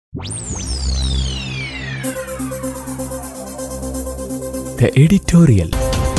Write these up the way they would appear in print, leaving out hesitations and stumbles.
The editorial.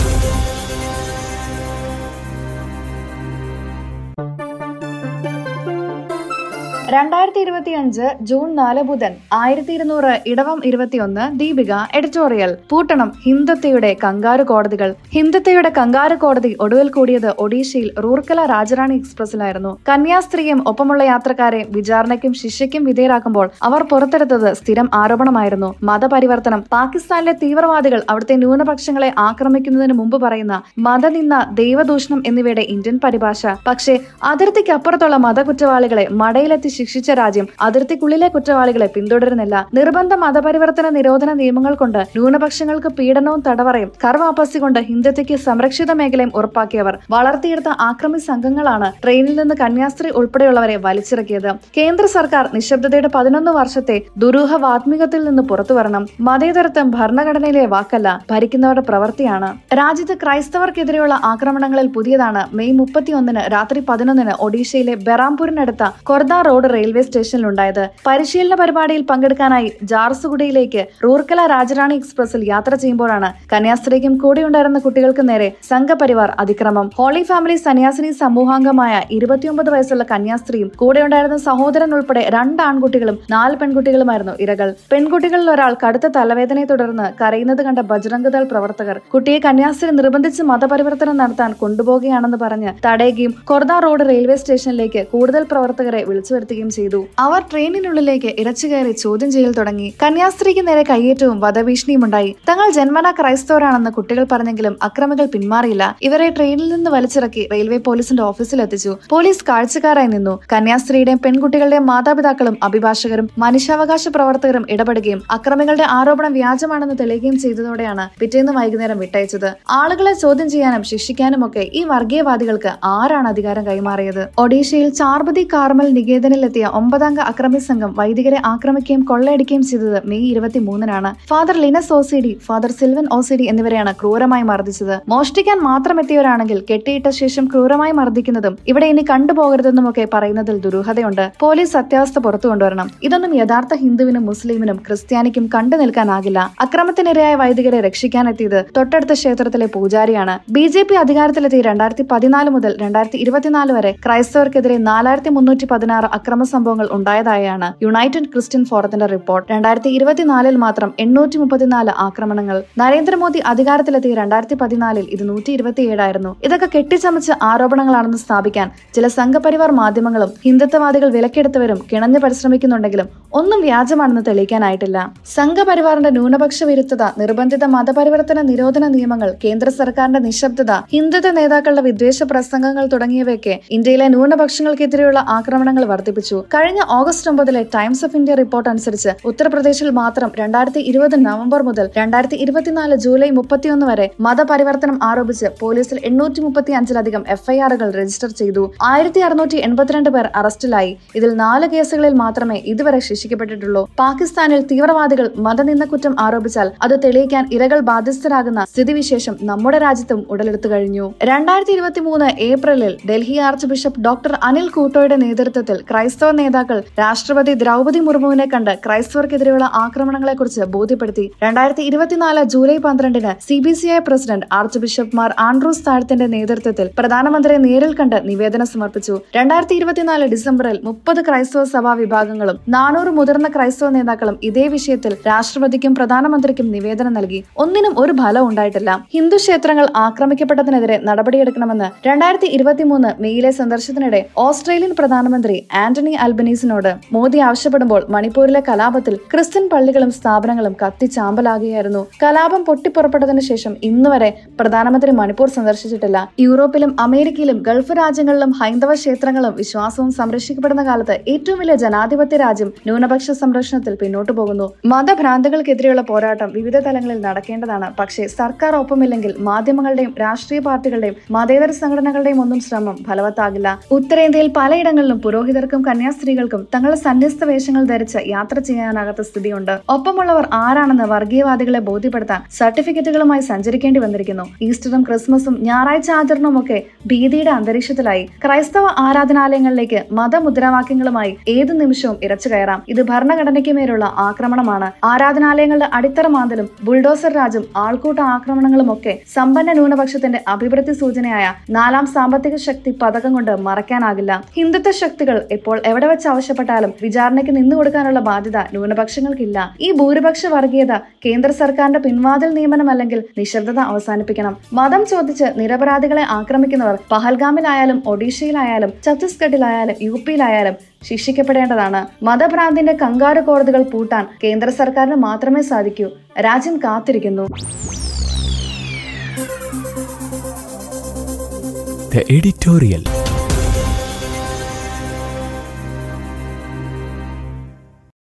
June 4 ബുധൻ 1200 ഇടവം 21 Deepika editorial. പൂട്ടണം ഹിന്ദുത്വയുടെ കങ്കാരു കോടതികൾ. ഹിന്ദുത്വയുടെ കങ്കാരു കോടതി ഒടുവിൽ കൂടിയത് ഒഡീഷയിൽ റൂർക്കല രാജറാണി എക്സ്പ്രസിലായിരുന്നു. കന്യാസ്ത്രീയും ഒപ്പമുള്ള യാത്രക്കാരെ വിചാരണയ്ക്കും ശിക്ഷയ്ക്കും വിധേയരാക്കുമ്പോൾ അവർ പുറത്തെടുത്തത് സ്ഥിരം ആരോപണമായിരുന്നു: മതപരിവർത്തനം. പാകിസ്ഥാനിലെ തീവ്രവാദികൾ അവിടുത്തെ ന്യൂനപക്ഷങ്ങളെ ആക്രമിക്കുന്നതിന് മുമ്പ് പറയുന്ന മതനിന്ദ, ദൈവദൂഷണം എന്നിവയുടെ ഇന്ത്യൻ പരിഭാഷ. പക്ഷേ അതിർത്തിക്കപ്പുറത്തുള്ള മതകുറ്റവാളികളെ മടയിലെത്തി ശിക്ഷിച്ച രാജ്യം അതിർത്തിക്കുള്ളിലെ കുറ്റവാളികളെ പിന്തുടരുന്നില്ല. നിർബന്ധ മതപരിവർത്തന നിരോധന നിയമങ്ങൾ കൊണ്ട് ന്യൂനപക്ഷങ്ങൾക്ക് പീഡനവും തടവറയും, കർവാപ്പസി കൊണ്ട് ഹിന്ദുത്വയ്ക്ക് സംരക്ഷിത മേഖലയും ഉറപ്പാക്കിയവർ വളർത്തിയെടുത്ത ആക്രമി സംഘങ്ങളാണ് ട്രെയിനിൽ നിന്ന് കന്യാസ്ത്രീ ഉൾപ്പെടെയുള്ളവരെ വലിച്ചിറക്കിയത്. കേന്ദ്ര സർക്കാർ നിശബ്ദതയുടെ 11 വർഷത്തെ ദുരൂഹ വാത്മീകത്തിൽ നിന്ന് പുറത്തു വരണം. മതേതരത്വം ഭരണഘടനയിലെ വാക്കല്ല, ഭരിക്കുന്നവരുടെ പ്രവൃത്തിയാണ്. രാജ്യത്ത് ക്രൈസ്തവർക്കെതിരെയുള്ള ആക്രമണങ്ങളിൽ പുതിയതാണ് മെയ് 31 രാത്രി 11 ഒഡീഷയിലെ ബെറാംപൂരിനടുത്ത കൊർദ റോഡ് റെയിൽവേ സ്റ്റേഷനിലുണ്ടായത്. പരിശീലന പരിപാടിയിൽ പങ്കെടുക്കാനായി ജാർസുഗുഡയിലേക്ക് റൂർക്കല രാജറാണി എക്സ്പ്രസിൽ യാത്ര ചെയ്യുമ്പോഴാണ് കന്യാസ്ത്രീക്കും കൂടെയുണ്ടായിരുന്ന കുട്ടികൾക്ക് നേരെ സംഘപരിവാർ അതിക്രമം. ഹോളി ഫാമിലി സന്യാസിനി സമൂഹാംഗമായ 29 വയസ്സുള്ള കന്യാസ്ത്രീയും കൂടെയുണ്ടായിരുന്ന സഹോദരൻ ഉൾപ്പെടെ 2 ആൺകുട്ടികളും 4 പെൺകുട്ടികളുമായിരുന്നു ഇരകൾ. പെൺകുട്ടികളിൽ ഒരാൾ കടുത്ത തലവേദനയെ തുടർന്ന് കരയുന്നത് കണ്ട ബജ്റംഗ് ദൾ പ്രവർത്തകർ കുട്ടിയെ കന്യാസ്ത്രീ നിർബന്ധിച്ച് മതപരിവർത്തനം നടത്താൻ കൊണ്ടുപോകുകയാണെന്ന് പറഞ്ഞ് തടയുകയും കൊർദ റോഡ് റെയിൽവേ സ്റ്റേഷനിലേക്ക് കൂടുതൽ പ്രവർത്തകരെ വിളിച്ചു വരുത്തുകയും ചെയ്തു. അവർ ട്രെയിനിനുള്ളിലേക്ക് ഇരച്ചുകയറി ചോദ്യം ചെയ്യൽ തുടങ്ങി. കന്യാസ്ത്രീക്ക് നേരെ കയ്യേറ്റവും വധഭീഷണിയും ഉണ്ടായി. തങ്ങൾ ജന്മനാ ക്രൈസ്തവരാണെന്ന് കുട്ടികൾ പറഞ്ഞെങ്കിലും അക്രമികൾ പിന്മാറിയില്ല. ഇവരെ ട്രെയിനിൽ നിന്ന് വലിച്ചിറക്കി റെയിൽവേ പോലീസിന്റെ ഓഫീസിൽ എത്തിച്ചു. പോലീസ് കാഴ്ചക്കാരായി നിന്നു. കന്യാസ്ത്രീയുടെയും പെൺകുട്ടികളുടെയും മാതാപിതാക്കളും അഭിഭാഷകരും മനുഷ്യാവകാശ പ്രവർത്തകരും ഇടപെടുകയും അക്രമികളുടെ ആരോപണം വ്യാജമാണെന്ന് തെളിയുകയും ചെയ്തതോടെയാണ് പിറ്റേന്ന് വൈകുന്നേരം വിട്ടയച്ചത്. ആളുകളെ ചോദ്യം ചെയ്യാനും ശിക്ഷിക്കാനും ഒക്കെ ഈ വർഗീയവാദികൾക്ക് ആരാണ് അധികാരം കൈമാറിയത്? ഒഡീഷയിൽ ചാർബതി കാർമൽ നികേതനിലെത്തിയ 9-അംഗ അക്രമി സംഘം വൈദികരെ ആക്രമിക്കുകയും കൊള്ളയടിക്കുകയും ചെയ്തത് May 23 Father Linus OCD, Father Silvan OCD എന്നിവരെയാണ് ക്രൂരമായി മർദ്ദിച്ചത്. മോഷ്ടിക്കാൻ മാത്രം എത്തിയവരാണെങ്കിൽ കെട്ടിയിട്ട ശേഷം ക്രൂരമായി മർദ്ദിക്കുന്നതും ഇവിടെ ഇനി കണ്ടുപോകരുതെന്നുമൊക്കെ പറയുന്നതിൽ ദുരൂഹതയുണ്ട്. പോലീസ് സത്യാവസ്ഥ പുറത്തു കൊണ്ടുവരണം. ഇതൊന്നും യഥാർത്ഥ ഹിന്ദുവിനും മുസ്ലിമിനും ക്രിസ്ത്യാനിക്കും കണ്ടു നിൽക്കാനാകില്ല. അക്രമത്തിനിരയായ വൈദികരെ രക്ഷിക്കാനെത്തിയത് തൊട്ടടുത്ത ക്ഷേത്രത്തിലെ പൂജാരിയാണ്. BJP അധികാരത്തിലെത്തി 2014 മുതൽ 2024 വരെ ക്രൈസ്തവർക്കെതിരെ 4316 അക്രമ സംഭവങ്ങൾ ഉണ്ടായതായാണ് യുണൈറ്റഡ് ക്രിസ്ത്യൻ ഫോറത്തിന്റെ റിപ്പോർട്ട്. 2024 മാത്രം 834 ആക്രമണങ്ങൾ. നരേന്ദ്രമോദി അധികാരത്തിലെത്തി 2014 ഇത് 127 ഇതൊക്കെ കെട്ടിച്ചമച്ച് ആരോപണങ്ങളാണെന്ന് സ്ഥാപിക്കാൻ ചില സംഘപരിവാർ മാധ്യമങ്ങളും ഹിന്ദുത്വവാദികൾ വിലക്കെടുത്തവരും കിണഞ്ഞു പരിശ്രമിക്കുന്നുണ്ടെങ്കിലും ഒന്നും വ്യാജമാണെന്ന് തെളിയിക്കാനായിട്ടില്ല. സംഘപരിവാറിന്റെ ന്യൂനപക്ഷ വിരുദ്ധത, നിർബന്ധിത മതപരിവർത്തന നിരോധന നിയമങ്ങൾ, കേന്ദ്ര സർക്കാരിന്റെ നിശബ്ദത, ഹിന്ദുത്വ നേതാക്കളുടെ വിദ്വേഷ പ്രസംഗങ്ങൾ തുടങ്ങിയവയൊക്കെ ഇന്ത്യയിലെ ന്യൂനപക്ഷങ്ങൾക്കെതിരെയുള്ള ആക്രമണങ്ങൾ വർദ്ധിപ്പിച്ചു. കഴിഞ്ഞ August 9 Times of India report അനുസരിച്ച് ഉത്തർപ്രദേശിൽ മാത്രം 2020 നവംബർ മുതൽ 2024 ജൂലൈ 31 വരെ മതപരിവർത്തനം ആരോപിച്ച് പോലീസിൽ 835-ലധികം FIR-കൾ രജിസ്റ്റർ ചെയ്തു. 1682 പേർ അറസ്റ്റിലായി. ഇതിൽ 4 കേസുകളിൽ മാത്രമേ ഇതുവരെ ശിക്ഷിക്കപ്പെട്ടിട്ടുള്ളൂ. പാകിസ്ഥാനിൽ തീവ്രവാദികൾ മതനിന്ദ കുറ്റം ആരോപിച്ചാൽ അത് തെളിയിക്കാൻ ഇരകൾ ബാധ്യസ്ഥരാകുന്ന സ്ഥിതിവിശേഷം നമ്മുടെ രാജ്യത്തും ഉടലെടുത്തു കഴിഞ്ഞു. 2023 ഏപ്രിലിൽ Delhi archbishop doctor Anil കൂട്ടോയുടെ നേതൃത്വത്തിൽ ക്രൈസ്തവ നേതാക്കൾ രാഷ്ട്രപതി ദ്രൗപദി മുർമുവിനെ കണ്ട് ക്രൈസ്തവർക്കെതിരെയുള്ള ആക്രമണങ്ങളെക്കുറിച്ച് ബോധ്യപ്പെടുത്തി. 2024 July 12 CBCI president archbishop Mar Andrews താഴത്തിന്റെ നേതൃത്വത്തിൽ പ്രധാനമന്ത്രിയെ നേരിൽ കണ്ട് നിവേദനം സമർപ്പിച്ചു. 2024 ഡിസംബറിൽ 30 ക്രൈസ്തവ സഭാ വിഭാഗങ്ങളും 400 മുതിർന്ന ക്രൈസ്തവ നേതാക്കളും ഇതേ വിഷയത്തിൽ രാഷ്ട്രപതിക്കും പ്രധാനമന്ത്രിക്കും നിവേദനം നൽകി. ഒന്നിനും ഒരു ഫലം ഉണ്ടായിട്ടില്ല. ഹിന്ദു ക്ഷേത്രങ്ങൾ ആക്രമിക്കപ്പെട്ടതിനെതിരെ നടപടിയെടുക്കണമെന്ന് 2023 മെയിലെ സന്ദർശനത്തിനിടെ ഓസ്ട്രേലിയൻ പ്രധാനമന്ത്രി ആന്റണി അൽബനീസിനോട് മോദി ആവശ്യപ്പെടുമ്പോൾ മണിപ്പൂരിലെ കലാപത്തിൽ ക്രിസ്ത്യൻ പള്ളികളും സ്ഥാപനങ്ങളും കത്തിച്ചാമ്പലാകുകയായിരുന്നു. കലാപം പൊട്ടിപ്പുറപ്പെട്ടതിനു ശേഷം ഇന്നുവരെ പ്രധാനമന്ത്രി മണിപ്പൂർ സന്ദർശിച്ചിട്ടില്ല. യൂറോപ്പിലും അമേരിക്കയിലും ഗൾഫ് രാജ്യങ്ങളിലും ഹൈന്ദവ ക്ഷേത്രങ്ങളും വിശ്വാസവും സംരക്ഷിക്കപ്പെടുന്ന കാലത്ത് ഏറ്റവും വലിയ ജനാധിപത്യ രാജ്യം ന്യൂനപക്ഷ സംരക്ഷണത്തിൽ പിന്നോട്ടു പോകുന്നു. മതഭ്രാന്തികൾക്കെതിരെയുള്ള പോരാട്ടം വിവിധ തലങ്ങളിൽ നടക്കേണ്ടതാണ്. പക്ഷേ സർക്കാർ ഒപ്പമില്ലെങ്കിൽ മാധ്യമങ്ങളുടെയും രാഷ്ട്രീയ പാർട്ടികളുടെയും മതേതര സംഘടനകളുടെയും ഒന്നും ശ്രമം ഫലവത്താകില്ല. ഉത്തരേന്ത്യയിൽ പലയിടങ്ങളിലും പുരോഹിതർക്കും കന്യാസ്ത്രീകൾക്കും തങ്ങളുടെ സന്യസ്ത വേഷങ്ങൾ ധരിച്ച് യാത്ര ചെയ്യാനാകാത്ത സ്ഥിതിയുണ്ട്. ഒപ്പമുള്ളവർ ആരാണെന്ന് വർഗീയവാദികളെ ബോധ്യപ്പെടുത്താൻ സർട്ടിഫിക്കറ്റുകളുമായി സഞ്ചരിക്കേണ്ടി വന്നിരിക്കുന്നു. ഈസ്റ്ററും ക്രിസ്മസും ഞായറാഴ്ച ആചരണവും ഒക്കെ ഭീതിയുടെ അന്തരീക്ഷത്തിലായി. ക്രൈസ്തവ ആരാധനാലയങ്ങളിലേക്ക് മതമുദ്രാവാക്യങ്ങളുമായി ഏതു നിമിഷവും ഇരച്ചു കയറാം. ഇത് ഭരണഘടനയ്ക്ക് മേലുള്ള ആക്രമണമാണ്. ആരാധനാലയങ്ങളുടെ അടിത്തറ മാന്തലും ബുൾഡോസർ രാജും ആൾക്കൂട്ട ആക്രമണങ്ങളും ഒക്കെ സമ്പന്ന ന്യൂനപക്ഷത്തിന്റെ അഭിവൃദ്ധി സൂചനയായ 4ാം സാമ്പത്തിക ശക്തി പതകം കൊണ്ട് മറയ്ക്കാനാകില്ല. ഹിന്ദുത്വ ശക്തികൾ എപ്പോൾ എവിടെ വെച്ച് ആവശ്യപ്പെട്ടാലും വിചാരണയ്ക്ക് നിന്നുകൊടുക്കാനുള്ള ബാധ്യത ന്യൂനപക്ഷങ്ങൾക്കില്ല. ഈ ഭൂരിപക്ഷ വർഗീയത കേന്ദ്ര സർക്കാരിന്റെ പിൻവാതിൽ നിയമനം അല്ലെങ്കിൽ നിശബ്ദത അവസാനിപ്പിക്കണം. മതം ചോദിച്ച് നിരപരാധികളെ ആക്രമിക്കുന്നവർ പഹൽഗാമിലായാലും ഒഡീഷയിലായാലും ഛത്തീസ്ഗഡിലായാലും UP-യിലായാലും ശിക്ഷിക്കപ്പെടേണ്ടതാണ്. മതഭ്രാന്തിന്റെ കങ്കാരു കോടതികൾ പൂട്ടാൻ കേന്ദ്ര സർക്കാരിന് മാത്രമേ സാധിക്കൂ. രാജ്യം കാത്തിരിക്കുന്നു. The editorial.